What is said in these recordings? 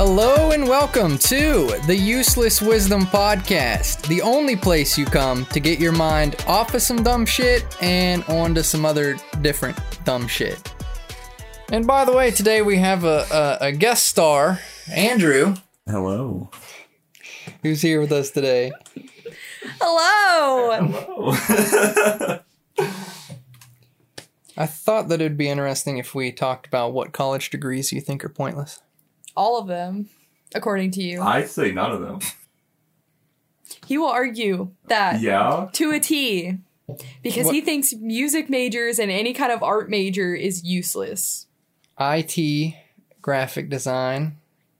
Hello and welcome to the Useless Wisdom Podcast, the only place you come to get your mind off of some dumb shit and onto some other different dumb shit. And by the way, today we have a guest star, Andrew. Hello. Who's here with us today? Hello. Hello. I thought that it'd be interesting if we talked about what college degrees you think are pointless. All of them, according to you. I'd say none of them. He will argue that Yeah? to a T because he thinks music majors and any kind of art major is useless. IT, graphic design.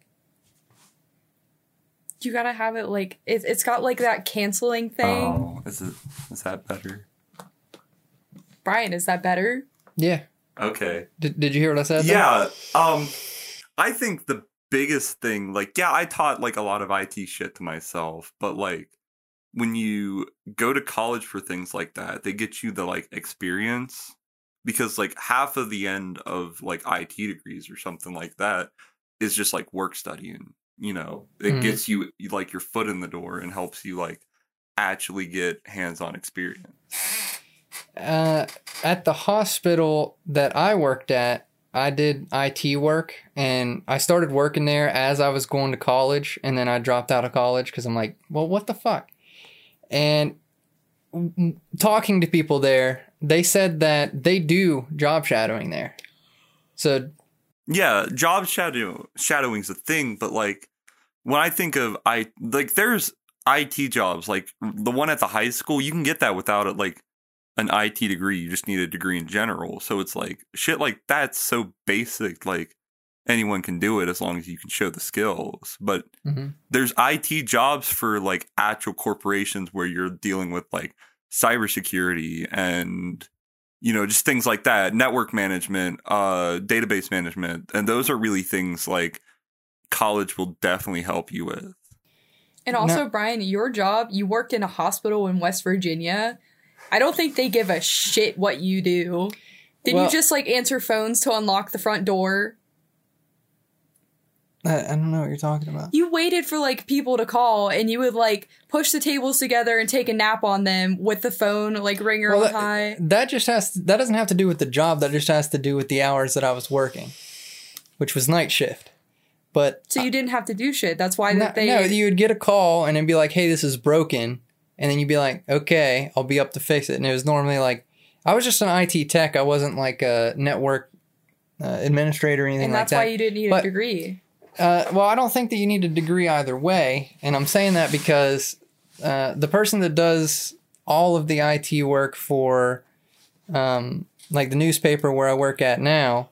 You gotta have it like it's got like that canceling thing. Oh, is that better? Brian, is that better? Yeah. Okay. Did you hear what I said? Yeah. I think the biggest thing, I taught a lot of IT shit to myself, but when you go to college for things like that, they get you the experience, because half of the end of IT degrees or something like that is just work studying. It gets you your foot in the door and helps you actually get hands-on experience. At the hospital that I worked at, I did IT work, and I started working there as I was going to college, and then I dropped out of college because I'm like, well, what the fuck? And talking to people there, they said that they do job shadowing there. So yeah, job shadowing's a thing, but when I think of there's IT jobs, the one at the high school, you can get that without an IT degree. You just need a degree in general. So it's shit that's so basic, anyone can do it as long as you can show the skills. But there's IT jobs for actual corporations where you're dealing with cybersecurity and just things like that, network management, database management, and those are really things college will definitely help you with. And also, Brian, your job, you worked in a hospital in West Virginia. I don't think they give a shit what you do. Did you just answer phones to unlock the front door? I don't know what you're talking about. You waited for people to call, and you would push the tables together and take a nap on them with the phone ringer on high. That doesn't have to do with the job. That just has to do with the hours that I was working, which was night shift. But so you didn't have to do shit. That's why no, you would get a call and it'd be like, hey, this is broken. And then you'd be like, okay, I'll be up to fix it. And it was normally I was just an IT tech. I wasn't a network administrator or anything like that. And that's why you didn't need a degree. Well, I don't think that you need a degree either way. And I'm saying that because the person that does all of the IT work for the newspaper where I work at now,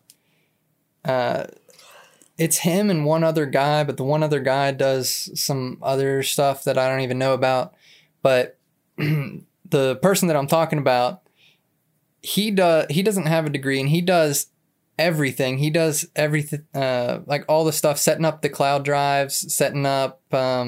it's him and one other guy, but the one other guy does some other stuff that I don't even know about. But the person that I'm talking about, he doesn't have a degree, and he does everything. He does everything, all the stuff, setting up the cloud drives, setting up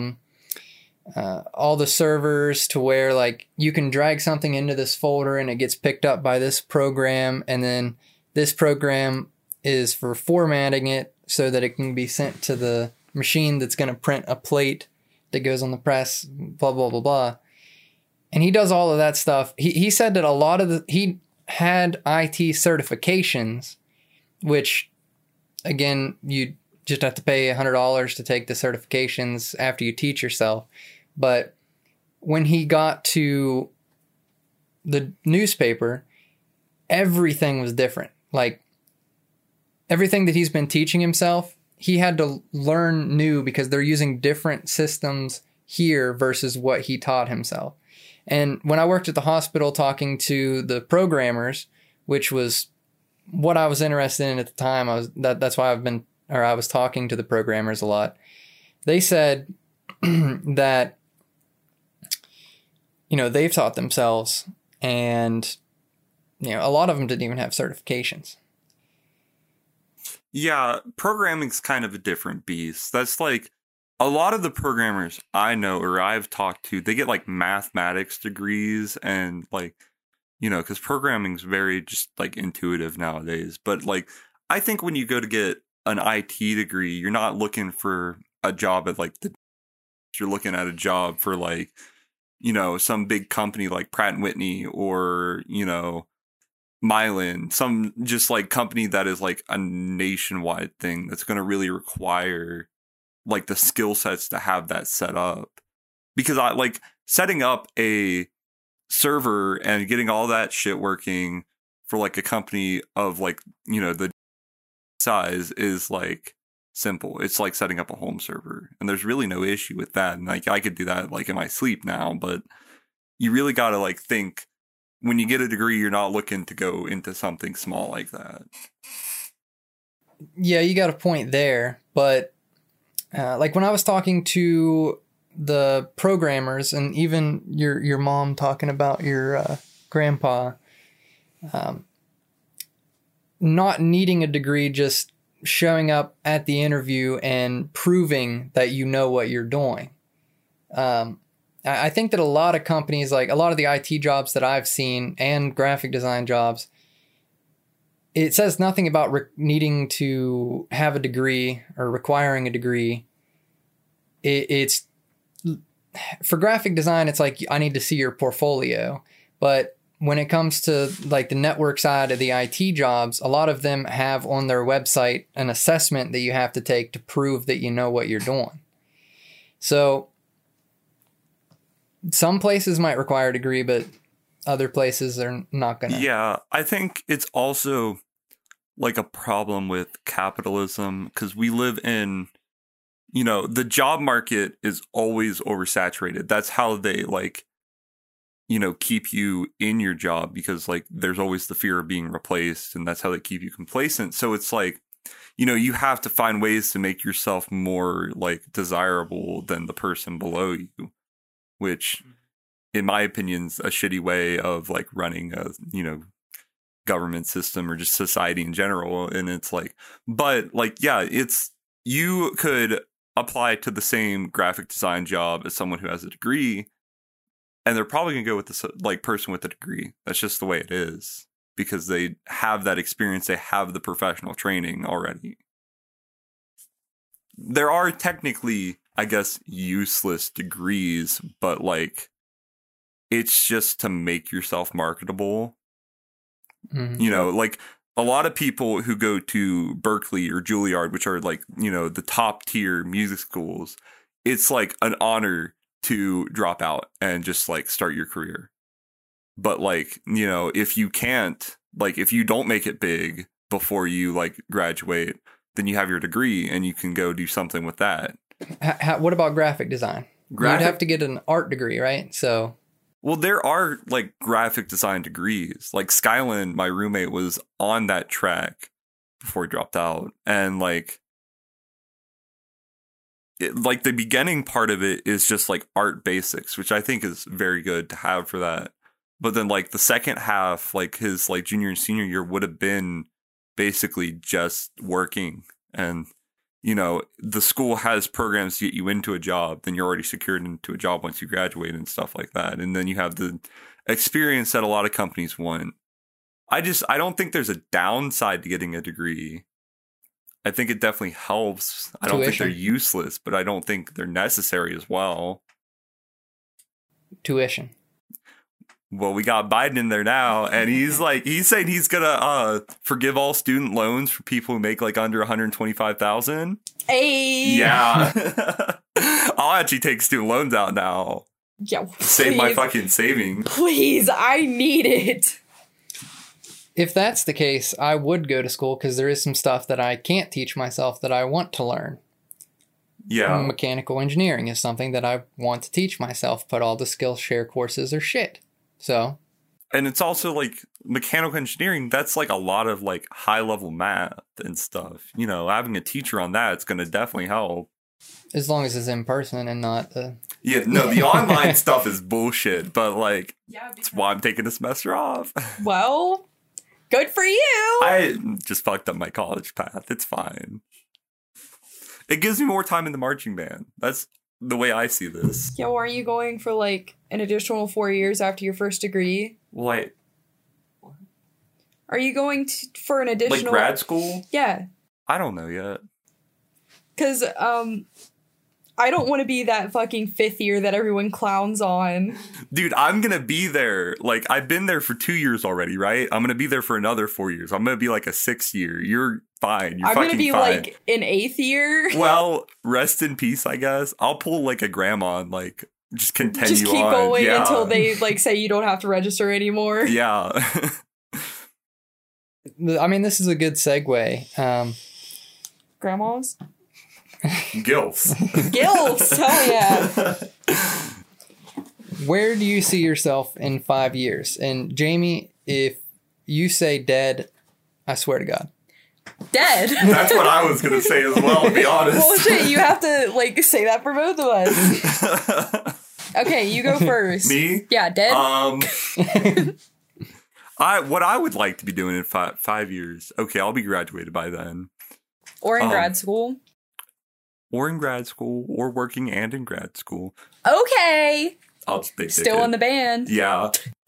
all the servers to where you can drag something into this folder and it gets picked up by this program, and then this program is for formatting it so that it can be sent to the machine that's going to print a plate that goes on the press, blah, blah, blah, blah. And he does all of that stuff. He said that he had IT certifications, which, again, you just have to pay $100 to take the certifications after you teach yourself. But when he got to the newspaper, everything was different. Everything that he's been teaching himself, he had to learn new because they're using different systems here versus what he taught himself. And when I worked at the hospital talking to the programmers, which was what I was interested in at the time, that's why I was talking to the programmers a lot. They said that, they've taught themselves, and, a lot of them didn't even have certifications. Yeah, programming's kind of a different beast. That's a lot of the programmers I know or I've talked to, they get mathematics degrees and because programming's very just intuitive nowadays. But I think when you go to get an IT degree, you're not looking for a job at like you're looking at a job for like, you know, some big company like Pratt and Whitney or, you know, Mylan, some just like company that is like a nationwide thing that's going to really require like the skill sets to have that set up. Because I like setting up a server and getting all that shit working for like a company of like, you know, the size is like simple. It's like setting up a home server, and there's really no issue with that. And like I could do that like in my sleep now, but you really got to like think when you get a degree, you're not looking to go into something small like that. Yeah, you got a point there, but like when I was talking to the programmers and even your mom talking about your grandpa, not needing a degree, just showing up at the interview and proving that you know what you're doing. I think that a lot of companies, like a lot of the IT jobs that I've seen and graphic design jobs, it says nothing about needing to have a degree or requiring a degree. It's for graphic design, it's like I need to see your portfolio. But when it comes to like the network side of the IT jobs, a lot of them have on their website an assessment that you have to take to prove that you know what you're doing. So some places might require a degree, but other places are not going to. Yeah, I think it's also like a problem with capitalism because we live in, you know, the job market is always oversaturated. That's how they like, you know, keep you in your job because like there's always the fear of being replaced, and that's how they keep you complacent. So it's like, you know, you have to find ways to make yourself more like desirable than the person below you, which in my opinion is a shitty way of like running a, you know, government system or just society in general. And it's like, but like, yeah, it's, you could apply to the same graphic design job as someone who has a degree, and they're probably gonna go with this like person with a degree. That's just the way it is because they have that experience. They have the professional training already. There are technically, I guess, useless degrees, but like it's just to make yourself marketable. Mm-hmm. You know, like a lot of people who go to Berkeley or Juilliard, which are like, you know, the top tier music schools, it's like an honor to drop out and just like start your career. But like, you know, if you can't, like if you don't make it big before you like graduate, then you have your degree and you can go do something with that. What about graphic design? You'd have to get an art degree, right? So, well, there are like graphic design degrees. Like Skyland, my roommate, was on that track before he dropped out, and like like the beginning part of it is just like art basics, which I think is very good to have for that. But then like the second half, like his like junior and senior year would have been basically just working. And, you know, the school has programs to get you into a job, then you're already secured into a job once you graduate and stuff like that. And then you have the experience that a lot of companies want. I don't think there's a downside to getting a degree. I think it definitely helps. I don't think they're useless, but I don't think they're necessary as well. Tuition. Well, we got Biden in there now, and he's saying he's gonna forgive all student loans for people who make like under $125,000. Hey, yeah, I'll actually take student loans out now. Yeah, save my fucking savings. Please, I need it. If that's the case, I would go to school because there is some stuff that I can't teach myself that I want to learn. Yeah. Mechanical engineering is something that I want to teach myself, but all the Skillshare courses are shit. So. And it's also like mechanical engineering, that's like a lot of like high level math and stuff. You know, having a teacher on that, it's going to definitely help. As long as it's in person and not Yeah, no, the online stuff is bullshit, but like, that's why I'm taking a semester off. Well, good for you. I just fucked up my college path. It's fine. It gives me more time in the marching band. That's the way I see this. Yeah, well, are you going for like an additional 4 years after your first degree? What? Are you going for an additional... Like grad school? Yeah. I don't know yet. Because, I don't want to be that fucking 5th year that everyone clowns on. Dude, I'm going to be there. Like, I've been there for 2 years already, right? I'm going to be there for another 4 years. I'm going to be like a 6th year. You're fine. You're I'm fucking going to be fine. like an 8th year. Well, rest in peace, I guess. I'll pull like a grandma and like just continue Just keep on. going Yeah. until they like say you don't have to register anymore. Yeah. I mean, this is a good segue. Grandmas? Gilfs. Gilfs! Hell yeah. Where do you see yourself in 5 years? And Jamie, if you say dead, I swear to God. Dead. That's what I was going to say as well, to be honest. Well, shit, you have to, like, say that for both of us. Okay, you go first. Me? Yeah, dead. What I would like to be doing in 5 years. Okay, I'll be graduated by then. Or in grad school. Or in grad school, or working and in grad school. Okay. I'll just big Still in the band. Yeah.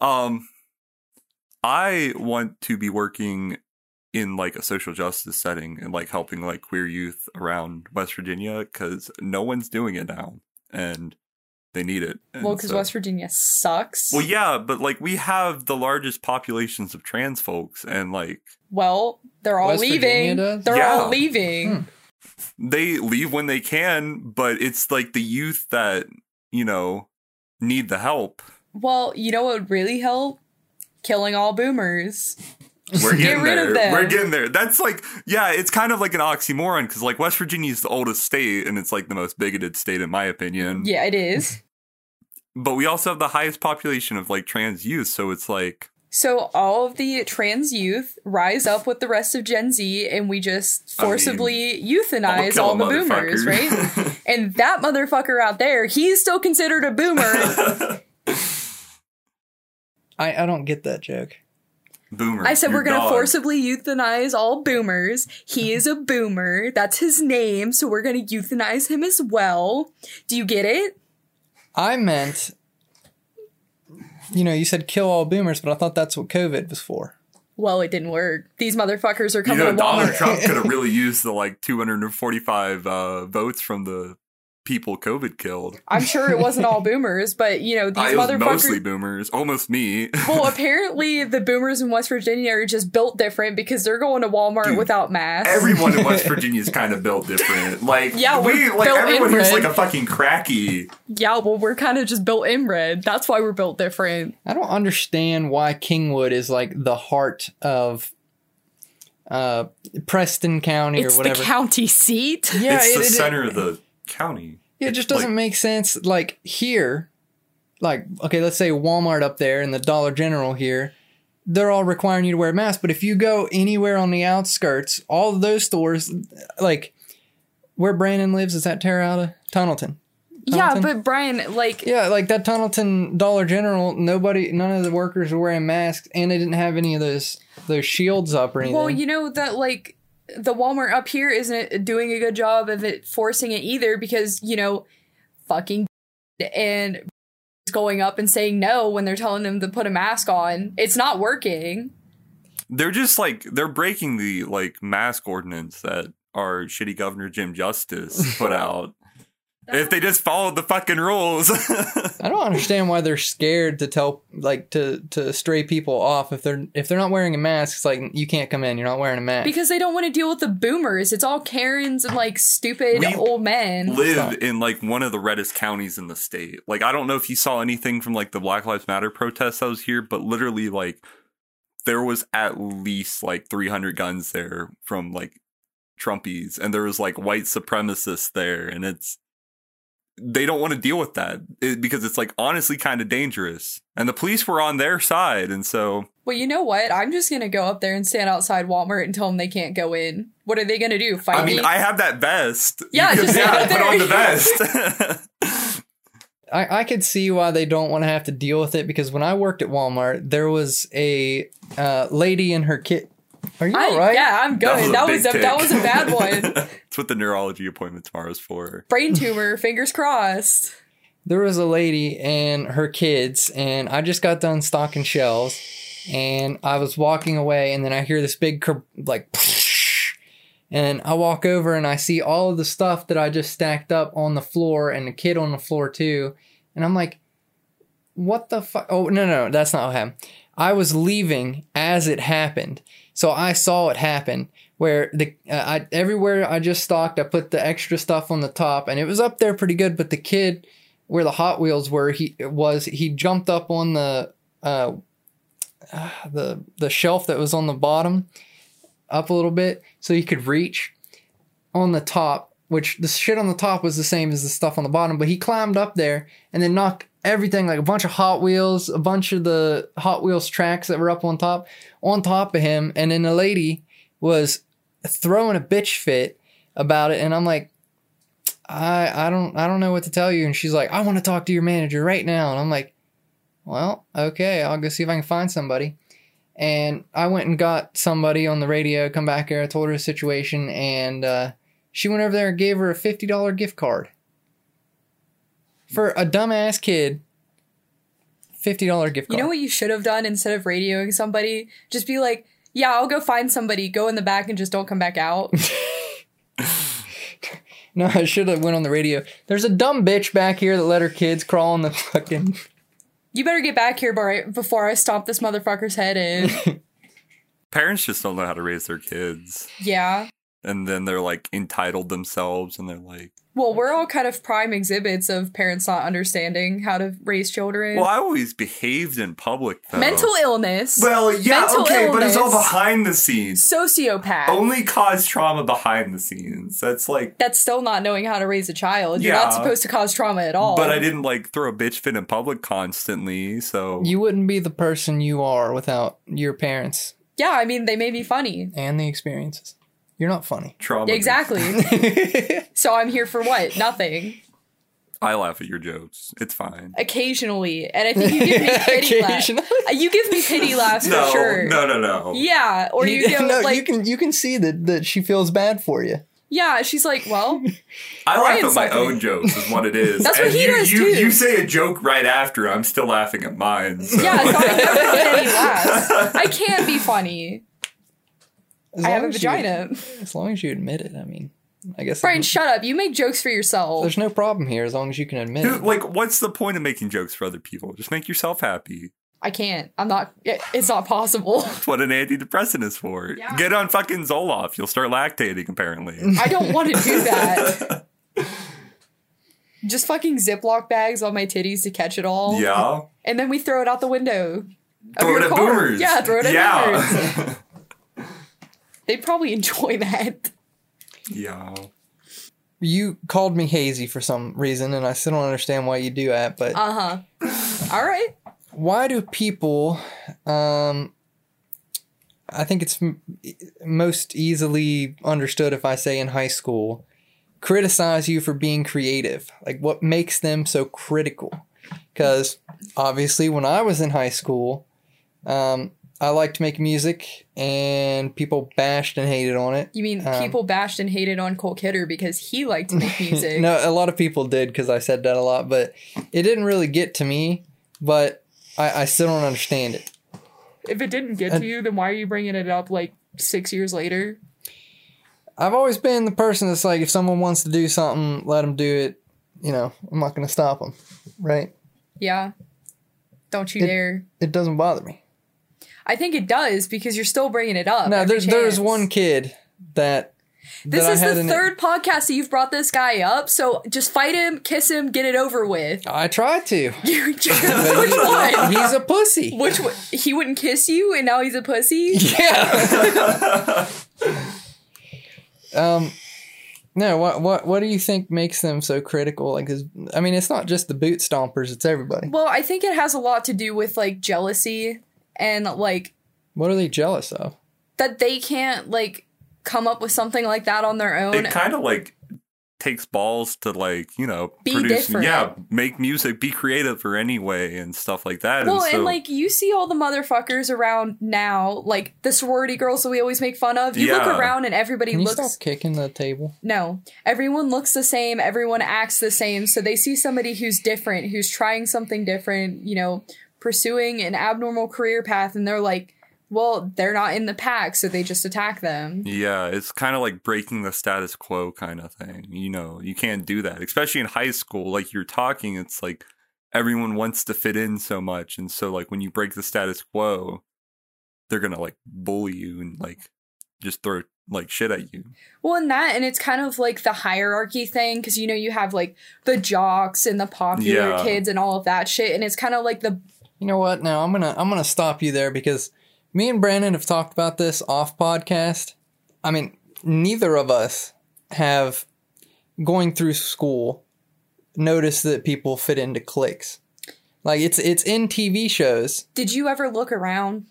I want to be working in like a social justice setting and like helping like queer youth around West Virginia because no one's doing it now and they need it. And Well, because West Virginia sucks. Well, yeah, but like we have the largest populations of trans folks and like. Well, they're all West Virginia leaving. does? They're Yeah. all leaving. They leave when they can, but it's like the youth that, you know, need the help. Well, you know what would really help? Killing all boomers. We're getting rid there. of them. We're getting there. That's like, yeah, it's kind of like an oxymoron because like West Virginia is the oldest state and it's like the most bigoted state in my opinion. Yeah, it is. But we also have the highest population of like trans youth, so it's like. So all of the trans youth rise up with the rest of Gen Z and we just forcibly euthanize kill all a the boomers, motherfucker. right? And that motherfucker out there, he's still considered a boomer. I don't get that joke. Boomer. I said your we're going to dog. forcibly euthanize all boomers. He is a boomer. That's his name. So we're going to euthanize him as well. Do you get it? I meant, you said kill all boomers, but I thought that's what COVID was for. Well, it didn't work. These motherfuckers are You coming know, to Donald Walmart. Trump could have really used the like 245 votes from the people COVID killed. I'm sure it wasn't all boomers, but these It was motherfuckers. mostly boomers, almost me. Well, apparently the boomers in West Virginia are just built different because they're going to Walmart Dude, without masks. Everyone in West Virginia is kind of built different. Like, Yeah, we're built everyone here's inbred. like a fucking cracky. Yeah, well, we're kind of just built inbred. That's why we're built different. I don't understand why Kingwood is like the heart of Preston County It's or whatever. the county seat. Yeah, It's the center of the county. It just doesn't make sense. Like here, like, okay, let's say Walmart up there and the Dollar General here, they're all requiring you to wear a mask. But if you go anywhere on the outskirts, all of those stores, like where Brandon lives, is that Terra Tunnelton? Yeah, Tunnelton? but Brian, like, Yeah, like that Tunnelton Dollar General, none of the workers were wearing masks and they didn't have any of those shields up or anything. well, you know that, like, the Walmart up here isn't doing a good job of it forcing it either because, fucking and going up and saying no when they're telling them to put a mask on. It's not working. They're just like, they're breaking the like mask ordinance that our shitty Governor Jim Justice put out. If they just followed the fucking rules. I don't understand why they're scared to tell, like, to stray people off if they're not wearing a mask. It's like, you can't come in. You're not wearing a mask. Because they don't want to deal with the boomers. It's all Karens and, like, stupid We old men. live in like one of the reddest counties in the state. Like, I don't know if you saw anything from like the Black Lives Matter protests that was here, but literally like there was at least like 300 guns there from like Trumpies, and there was like white supremacists there, and they don't want to deal with that because it's like honestly kind of dangerous, and the police were on their side, and so. Well, you know what? I'm just going to go up there and stand outside Walmart and tell them they can't go in. What are they going to do? Fight me? I have that vest. Yeah, you could, just stand up put there. on the vest. I could see why they don't want to have to deal with it because when I worked at Walmart, there was a lady and her kid. Are you all right? Yeah, I'm good. That was a bad one. That's what the neurology appointment tomorrow's for. Brain tumor, fingers crossed. There was a lady and her kids, and I just got done stocking shelves, and I was walking away, and then I hear this big, like, And I walk over and I see all of the stuff that I just stacked up on the floor and the kid on the floor too. And I'm like, what the fuck? Oh, no, that's not what happened. I was leaving as it happened. So I saw it happen where everywhere I just stocked, I put the extra stuff on the top and it was up there pretty good. But the kid where the Hot Wheels were, he jumped up on the shelf that was on the bottom up a little bit so he could reach on the top, which the shit on the top was the same as the stuff on the bottom, but he climbed up there and then knocked everything, like a bunch of Hot Wheels, a bunch of the Hot Wheels tracks that were up on top of him. And then the lady was throwing a bitch fit about it. And I'm like, I don't know what to tell you. And she's like, I want to talk to your manager right now. And I'm like, well, okay, I'll go see if I can find somebody. And I went and got somebody on the radio, come back here, I told her the situation, and she went over there and gave her a $50 gift card. For a dumbass kid, $50 gift card. You know what you should have done instead of radioing somebody? Just be like, yeah, I'll go find somebody, go in the back and just don't come back out. No, I should have went on the radio. There's a dumb bitch back here that let her kids crawl on the fucking... You better get back here before I stomp this motherfucker's head in. Parents just don't know how to raise their kids. Yeah. And then they're like entitled themselves and they're like... Well, we're all kind of prime exhibits of parents not understanding how to raise children. Well, I always behaved in public, though. Mental illness. Well, yeah, Mental okay, but it's all illness. behind the scenes. Sociopath. Only cause trauma behind the scenes. That's like... That's still not knowing how to raise a child. You're Yeah. not supposed to cause trauma at all. But I didn't, like, throw a bitch fit in public constantly, so... You wouldn't be the person you are without your parents Yeah, I mean, they may be funny. and the experiences. You're not funny. Trauma. Exactly. So I'm here for what? Nothing. I laugh at your jokes. It's fine. Occasionally. And I think you give me pity laughs. Occasionally. You give me pity laughs for sure. No. Yeah, or you go no, like, you can see that she feels bad for you. yeah, she's like, well, I laugh Brian's at my not gonna- own jokes is what it is. That's what And he you, does, you, too. You say a joke right after, I'm still laughing at mine. So. yeah, so I never get any laughs. I can't be funny. As I long have a as you- vagina. As long as you admit it, I mean, I guess Brian, shut up. You make jokes for yourself. there's no problem here as long as you can admit Dude, it. like, what's the point of making jokes for other people? Just make yourself happy. I can't. I'm not. It's not possible. That's what an antidepressant is for. Yeah. Get on fucking Zoloft. You'll start lactating, apparently. I don't want to do that. Just fucking Ziploc bags on my titties to catch it all. Yeah. And then we throw it out the window. of Throw your it at car. boomers. Yeah, throw it at boomers. Yeah. They'd probably enjoy that. Yeah. You called me hazy for some reason, and I still don't understand why you do that. But Uh-huh. All right. why do people? I think it's most easily understood if I say in high school, criticize you for being creative. Like, what makes them so critical? Because obviously, when I was in high school, I liked to make music, and people bashed and hated on it. You mean people bashed and hated on Cole Kidder because he liked to make music? No, a lot of people did because I said that a lot, but it didn't really get to me. But I still don't understand it. If it didn't get to you, then why are you bringing it up like 6 years later? I've always been the person that's like, if someone wants to do something, let them do it. You know, I'm not going to stop them, right? Yeah. Don't you dare. It doesn't bother me. I think it does because you're still bringing it up. No, every there's chance. one kid that This that is I had the in third podcast that you've brought this guy up, so just fight him, kiss him, get it over with. I tried to. Which one? He's a pussy. Which one? He wouldn't kiss you, and now he's a pussy? Yeah. No, what do you think makes them so critical? Like, I mean, it's not just the boot stompers; it's everybody. Well, I think it has a lot to do with, like, jealousy and, like, What are they jealous of? that they can't, like, come up with something like that on their own. It kind of like takes balls to like, you know, Be produce, different. yeah, make music, be creative for anyway and stuff like that. Well, and, so, and like you see all the motherfuckers around now, like the sorority girls that we always make fun of. You look Yeah. around and everybody Can you looks. stop kicking the table? No, everyone looks the same. Everyone acts the same. So they see somebody who's different, who's trying something different, you know, pursuing an abnormal career path, and they're like, Well, they're not in the pack, so they just attack them. Yeah, it's kind of like breaking the status quo kind of thing. You know, you can't do that, especially in high school. Like you're talking, it's like everyone wants to fit in so much. And so like when you break the status quo, they're going to like bully you and like just throw like shit at you. Well, and it's kind of like the hierarchy thing, because you know you have like the jocks and the popular kids and all of that shit, and it's kind of like the. You know what? Now I'm gonna stop you there, because me and Brandon have talked about this off podcast. I mean, neither of us have, going through school, noticed that people fit into cliques. Like it's in TV shows. Did you ever look around?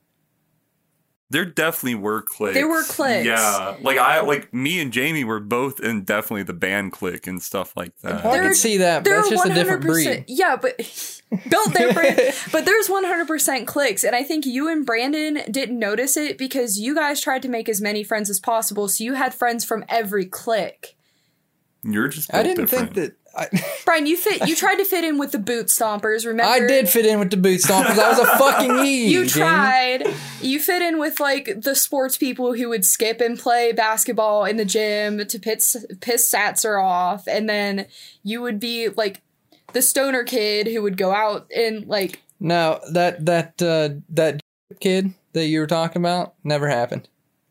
There definitely were cliques. There were cliques. Yeah. Like me and Jamie were both in definitely the band clique and stuff like that. I can see that, but it's just a different breed. Yeah, but built different. But there's 100% cliques. And I think you and Brandon didn't notice it because you guys tried to make as many friends as possible. So you had friends from every clique. You're just I didn't different. think that... Brian, you tried to fit in with the boot stompers, remember? I did fit in with the boot stompers. I was a fucking E. You tried. You fit in with like the sports people who would skip and play basketball in the gym to piss Satzer off, and then you would be like the stoner kid who would go out and like. No, that kid that you were talking about never happened.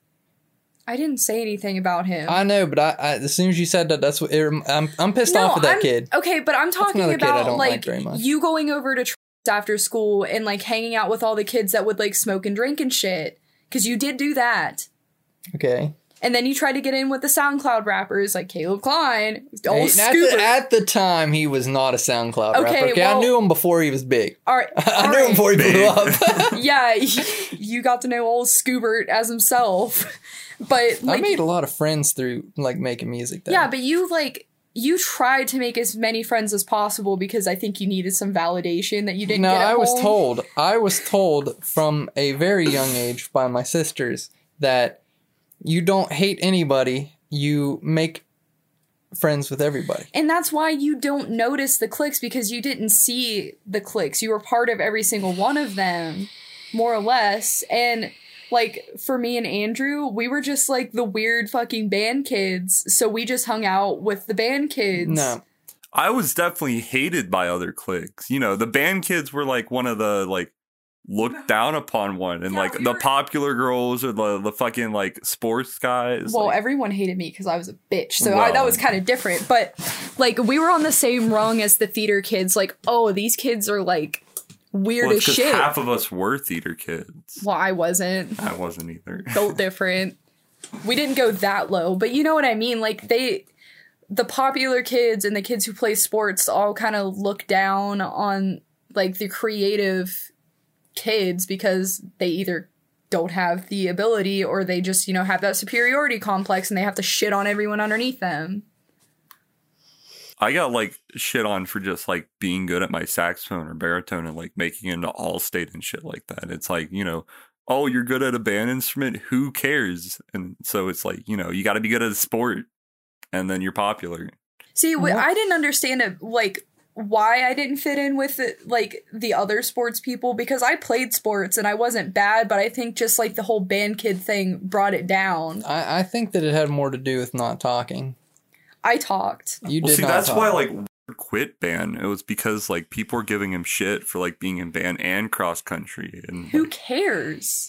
I didn't say anything about him. I know, but I as soon as you said that, that's what I'm pissed off at that kid. Okay, but I'm talking about like very much. You going over to after school and like hanging out with all the kids that would like smoke and drink and shit, because you did do that. Okay. And then you tried to get in with the SoundCloud rappers like Caleb Klein. At the time, he was not a SoundCloud rapper. Okay, well, I knew him before he was big. All right, I knew him before he blew up. Yeah, you got to know old Scoobert as himself. But like, I made a lot of friends through like making music. Yeah, but you tried to make as many friends as possible because I think you needed some validation that you didn't get at home. I was told from a very young age by my sisters that you don't hate anybody, you make friends with everybody. And that's why you don't notice the cliques, because you didn't see the cliques. You were part of every single one of them, more or less. And like, for me and Andrew, we were just, like, the weird fucking band kids, so we just hung out with the band kids. No. I was definitely hated by other cliques. You know, the band kids were, like, one of the, like, looked down upon one, and, like, the popular girls or the fucking, like, sports guys. Well, like, everyone hated me because I was a bitch, so that was kind of different. But, like, we were on the same rung as the theater kids. Like, oh, these kids are, like... weird as shit. Half of us were theater kids. Well, I wasn't. I wasn't either. Built different. We didn't go that low, but you know what I mean? Like, the popular kids and the kids who play sports all kind of look down on, like, the creative kids because they either don't have the ability or they just, you know, have that superiority complex and they have to shit on everyone underneath them. I got, like, shit on for just, like, being good at my saxophone or baritone and, like, making it into All-State and shit like that. It's like, you know, oh, you're good at a band instrument? Who cares? And so it's like, you know, you got to be good at a sport, and then you're popular. See, I didn't understand it, like, why I didn't fit in with, like, the other sports people, because I played sports and I wasn't bad, but I think just, like, the whole band kid thing brought it down. I think that it had more to do with not talking. I talked. You did not that's talk. why, like, quit band. It was because, like, people were giving him shit for, like, being in band and cross country. And who cares?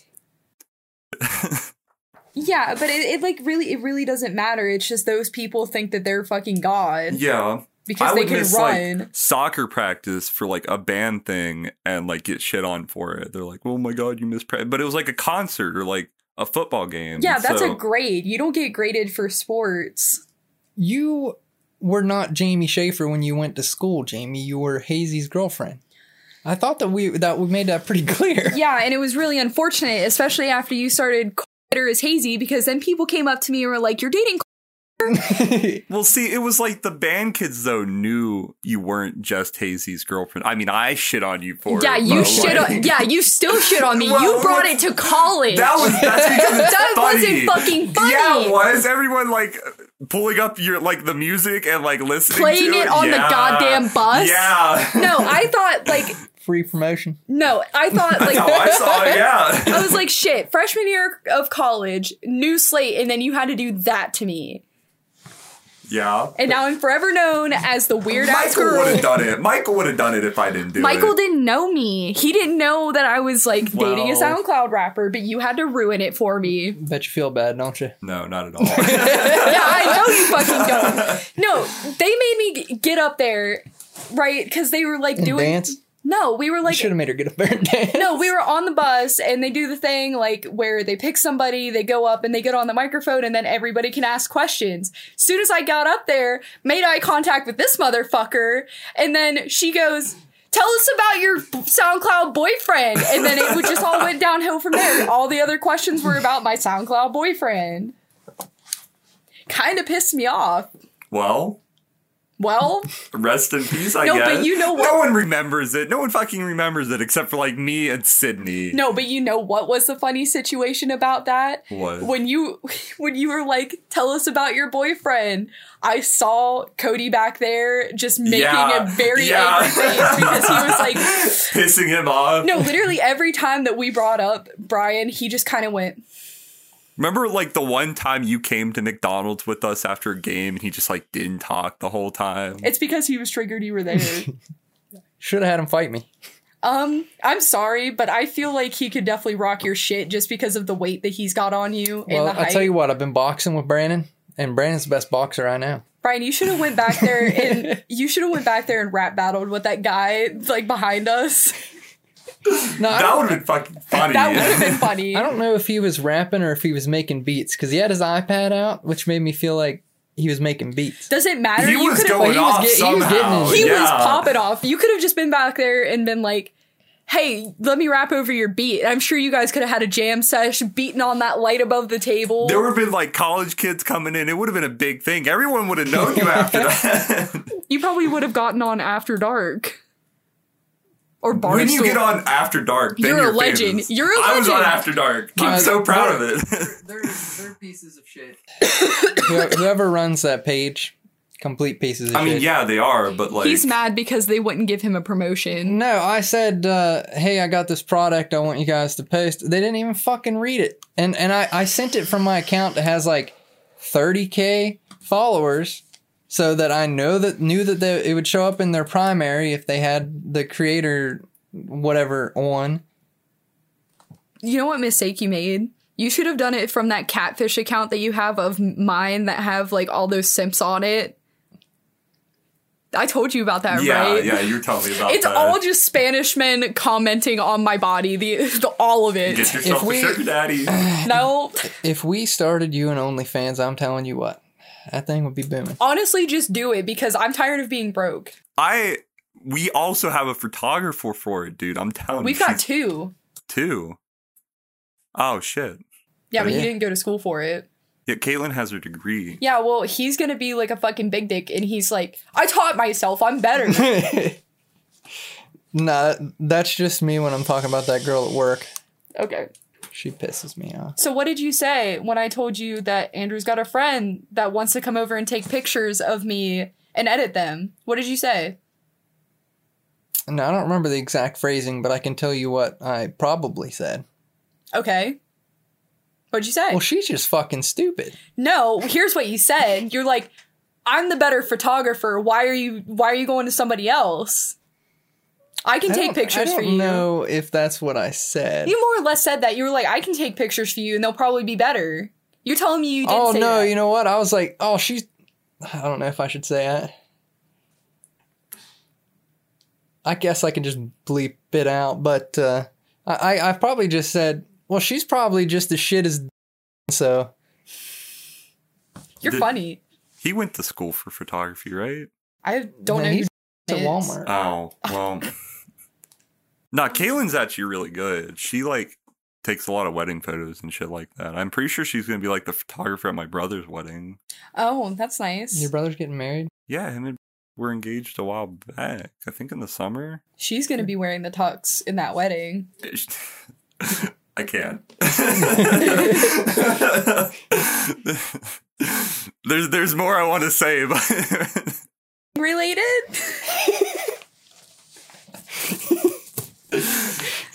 Yeah, but it really doesn't matter. It's just those people think that they're fucking God. Yeah. Because they can run. Like, soccer practice for, like, a band thing and, like, get shit on for it. They're like, oh my God, you missed practice. But it was like a concert or, like, a football game. Yeah, that's a grade. You don't get graded for sports. You were not Jamie Schaefer when you went to school, Jamie. You were Hazy's girlfriend. I thought that we made that pretty clear. Yeah, and it was really unfortunate, especially after you started her as Hazy, because then people came up to me and were like, "You're dating." Well, see, it was like the band kids, though, knew you weren't just Hazy's girlfriend. I mean, I shit on you for it. You still shit on me. Well, you brought it to college. That's because it's that funny. Wasn't fucking funny. Yeah, it was. Everyone, like, pulling up your, like, the music and, like, listening playing to it on the goddamn bus. Yeah. No, I thought, like, free promotion. No, I thought like Oh, I saw it, yeah. I was like, shit, freshman year of college, new slate, and then you had to do that to me. Yeah. And now I'm forever known as the weird ass Michael girl. would have done it. Michael would have done it if I didn't do Michael it. didn't know me. He didn't know that I was like dating a Well. SoundCloud rapper, but you had to ruin it for me. Bet you feel bad, don't you? No, not at all. Yeah, I know you fucking don't. No, they made me get up there, right? Because they were like doing. Dance? No, we were like. Should have made her get up there and dance. No, we were on the bus and they do the thing like where they pick somebody, they go up and they get on the microphone and then everybody can ask questions. As soon as I got up there, made eye contact with this motherfucker, and then she goes, "Tell us about your SoundCloud boyfriend." And then it would just all went downhill from there. All the other questions were about my SoundCloud boyfriend. Kind of pissed me off. Well, Rest in peace, I No, guess. but you know what- No one remembers it. No one fucking remembers it except for like me and Sydney. no, but you know what was the funny situation about that? What? When you were like, "Tell us about your boyfriend," I saw Cody back there just making Yeah, a very yeah. angry face because he was like, Pissing him off. no, literally every time that we brought up Brian, he just kind of went, Remember like the one time you came to McDonald's with us after a game and he just like didn't talk the whole time? "It's because he was triggered you were there." Should have had him fight me. I'm sorry, but I feel like he could definitely rock your shit just because of the weight that he's got on you and Well, the I'll height. tell you what, I've been boxing with Brandon, and Brandon's the best boxer I know. Brian, you should have went back there and rap battled with that guy like behind us. No, That would have been fucking funny. That would have been funny. I don't know if he was rapping or if he was making beats, because he had his iPad out, which made me feel like he was making beats. Does it matter? He You was could've- going he was off get- he was somehow. getting his- He yeah. was popping off. You could have just been back there and been like, "Hey, let me rap over your beat." I'm sure you guys could have had a jam sesh beating on that light above the table. There would have been like college kids coming in. It would have been a big thing. Everyone would have known you after that. You probably would have gotten on After Dark. Or Barstool. When you get on After Dark, then You're a you're legend. famous. You're a I was on legend. After Dark. I'm so proud of it. They're pieces of shit. Whoever runs that page, complete pieces of I shit. mean, yeah, they are, but like, He's mad because they wouldn't give him a promotion. No, I said, hey, I got this product I want you guys to post. They didn't even fucking read it. And I sent it from my account that has like 30K followers so that I knew that it would show up in their primary if they had the creator whatever on. You know what mistake you made? You should have done it from that catfish account that you have of mine that have like all those simps on it. I told you about that, yeah, right? yeah, you're telling me about It's that. all just Spanish men commenting on my body, the all of it. Get yourself If we- a sugar daddy. No, If we started you and OnlyFans, I'm telling you what, that thing would be booming. honestly, just do it because I'm tired of being broke. We also have a photographer for it, dude. I'm telling We've you. got two. two. Oh, shit. Yeah, but Yeah. he didn't go to school for it. Yeah, Caitlin has her degree. Yeah, well, he's gonna be like a fucking big dick, and he's like, I taught myself, I'm better. Nah, that's just me when I'm talking about that girl at work. Okay. She pisses me off. So what did you say when I told you that Andrew's got a friend that wants to come over and take pictures of me and edit them? What did you say? No, I don't remember the exact phrasing, but I can tell you what I probably said. Okay. What'd you say? Well, she's just fucking stupid. No, here's what you said. You're like, I'm the better photographer. Why are you going to somebody else? I can take pictures for I you. don't know if that's what I said. You more or less said that. You were like, I can take pictures for you and they'll probably be better. You're telling me you didn't Oh, say no, that. you know what? I was like, oh, she's... I don't know if I should say that. I guess I can just bleep it out, but I probably just said, well, she's probably just as shit as so. You're Did- funny. He went to school for photography, right? I don't Man, know. he's who at is. Walmart. Oh, well. Nah, Caitlin's actually really good. She, like, takes a lot of wedding photos and shit like that. I'm pretty sure she's going to be, like, the photographer at my brother's wedding. Oh, that's nice. Your brother's getting married? Yeah, him and were engaged a while back. I think in the summer. She's gonna be wearing the tux in that wedding. I can't. There's more I want to say, but Related?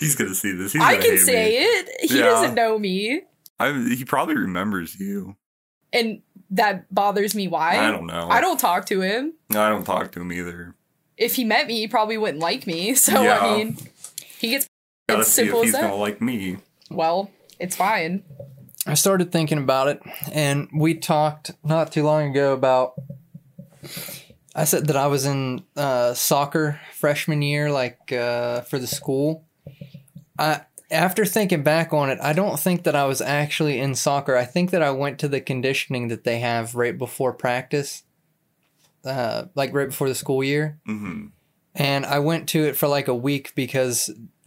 He's gonna see this. He's I gonna can hate say me. it. He Yeah. doesn't know me. He probably remembers you. And that bothers me. Why? I don't know. I don't talk to him. I don't talk to him either. If he met me, he probably wouldn't like me. So, Yeah. I mean, he gets Gotta it's see if simple as he's that. gonna like me. Well, it's fine. I started thinking about it, and we talked not too long ago about. I said that I was in soccer freshman year, for the school. After thinking back on it, I don't think that I was actually in soccer. I think that I went to the conditioning that they have right before practice, right before the school year. Mm-hmm. And I went to it for like a week because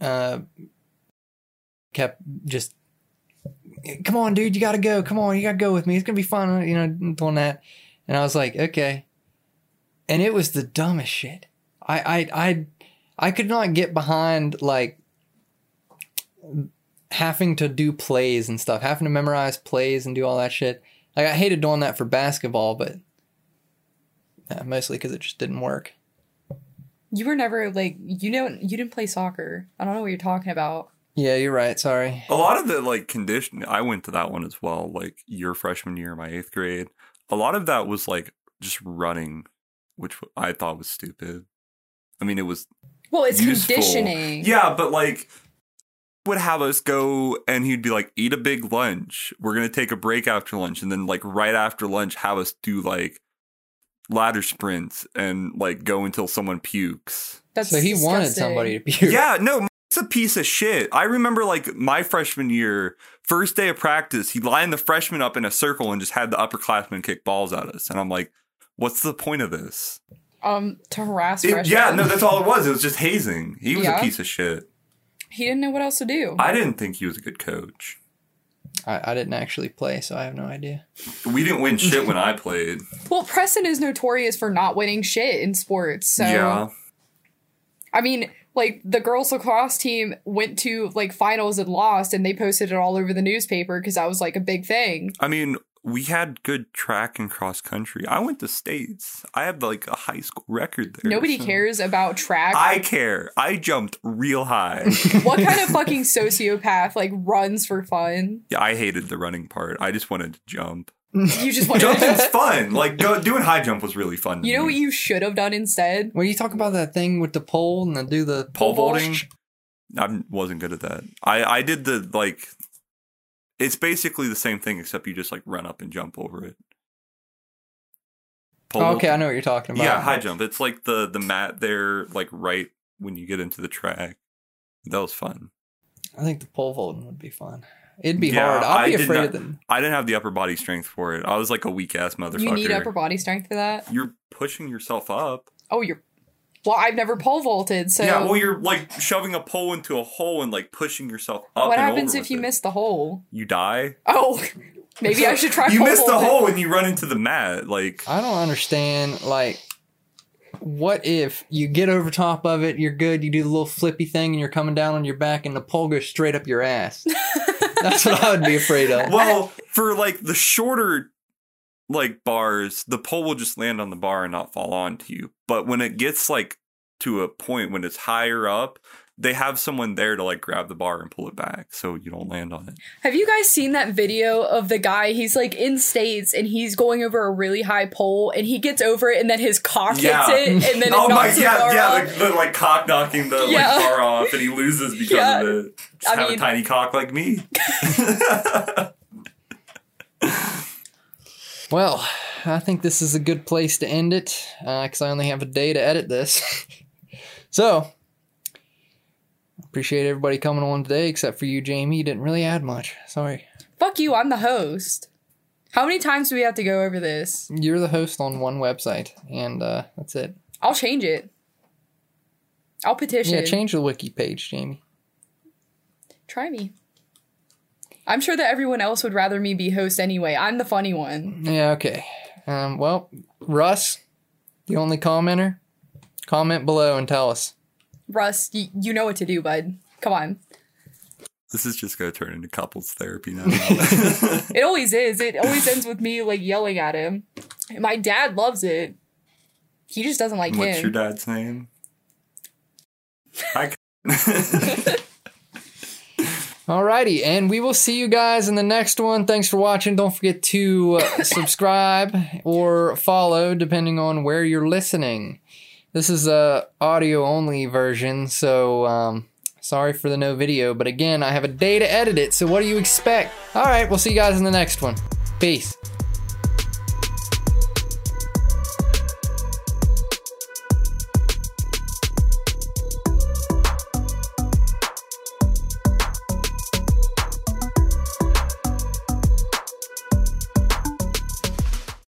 kept just, come on, dude, you got to go. Come on, you got to go with me. It's going to be fun, doing that. And I was like, okay. And it was the dumbest shit. I could not get behind, like, having to do plays and stuff, having to memorize plays and do all that shit. Like, I hated doing that for basketball, but mostly because it just didn't work. You were never like you didn't play soccer. I don't know what you're talking about. Yeah, you're right. Sorry. A lot of the like conditioning, I went to that one as well. Like your freshman year, my 8th grade. A lot of that was like just running, which I thought was stupid. I mean, it was Well, it's useful. conditioning. Yeah, but like would have us go and he'd be like, eat a big lunch. We're going to take a break after lunch. And then like right after lunch, have us do like ladder sprints and like go until someone pukes. That's So he wanted disgusting. somebody to puke. Yeah, no, it's a piece of shit. I remember like my freshman year, first day of practice, he lined the freshmen up in a circle and just had the upperclassmen kick balls at us. And I'm like, what's the point of this? To harass freshmen. Yeah, no, that's all it was. It was just hazing. He was Yeah. a piece of shit. He didn't know what else to do. I didn't think he was a good coach. I didn't actually play, so I have no idea. We didn't win shit when I played. Well, Preston is notorious for not winning shit in sports. So Yeah. I mean, like the girls lacrosse team went to like finals and lost, and they posted it all over the newspaper because that was like a big thing. I mean, we had good track and cross country. I went to states. I have like a high school record there. Nobody so- cares about track. I care. I jumped real high. What kind of fucking sociopath like runs for fun? Yeah, I hated the running part. I just wanted to jump. You just want Jumping's to. fun. Like doing high jump was really fun. To You know me. what you should have done instead? When you talk about that thing with the pole and then do the Pole vault, vaulting? I wasn't good at that. I did the like. It's basically the same thing except you just like run up and jump over it. Pole Oh, okay, vaulting. I know what you're talking about. Yeah, high jump. It's like the mat there, like right when you get into the track. That was fun. I think the pole vaulting would be fun. It'd be Yeah, hard. I'd be I did afraid not- of them. I didn't have the upper body strength for it. I was like a weak ass motherfucker. You need upper body strength for that. You're pushing yourself up. Oh, you're. Well, I've never pole vaulted, so Yeah, well, you're like shoving a pole into a hole and like pushing yourself up. what and happens over if with you it. miss the hole? You die. Oh, maybe I should try. You pole miss the vaulting. hole and you run into the mat. Like, I don't understand, like, what if you get over top of it, you're good, you do the little flippy thing, and you're coming down on your back, and the pole goes straight up your ass? That's what I would be afraid of. well, for like the shorter like bars, the pole will just land on the bar and not fall onto you. But when it gets like to a point when it's higher up, they have someone there to like grab the bar and pull it back so you don't land on it. Have you guys seen that video of the guy? He's like in States and he's going over a really high pole and he gets over it and then his cock Yeah. hits it and then it Oh my, knocks the bar yeah, off. the like cock knocking the Yeah. like bar off and he loses because Yeah. of it. Just I have mean- a tiny cock like me. Well, I think this is a good place to end it, because I only have a day to edit this. So, appreciate everybody coming on today, except for you, Jamie. You didn't really add much. Sorry. Fuck you, I'm the host. How many times do we have to go over this? You're the host on one website, and that's it. I'll change it. I'll petition. Yeah, change the wiki page, Jamie. Try me. I'm sure that everyone else would rather me be host anyway. I'm the funny one. Yeah, okay. Well, Russ, the only commenter, comment below and tell us. Russ, you know what to do, bud. Come on. This is just going to turn into couples therapy now. It always is. It always ends with me like yelling at him. My dad loves it. He just doesn't like What's him. your dad's name? Hi. Alrighty, and we will see you guys in the next one. Thanks for watching. Don't forget to subscribe or follow, depending on where you're listening. This is a audio-only version, so sorry for the no video. But again, I have a day to edit it, so what do you expect? Alright, we'll see you guys in the next one. Peace.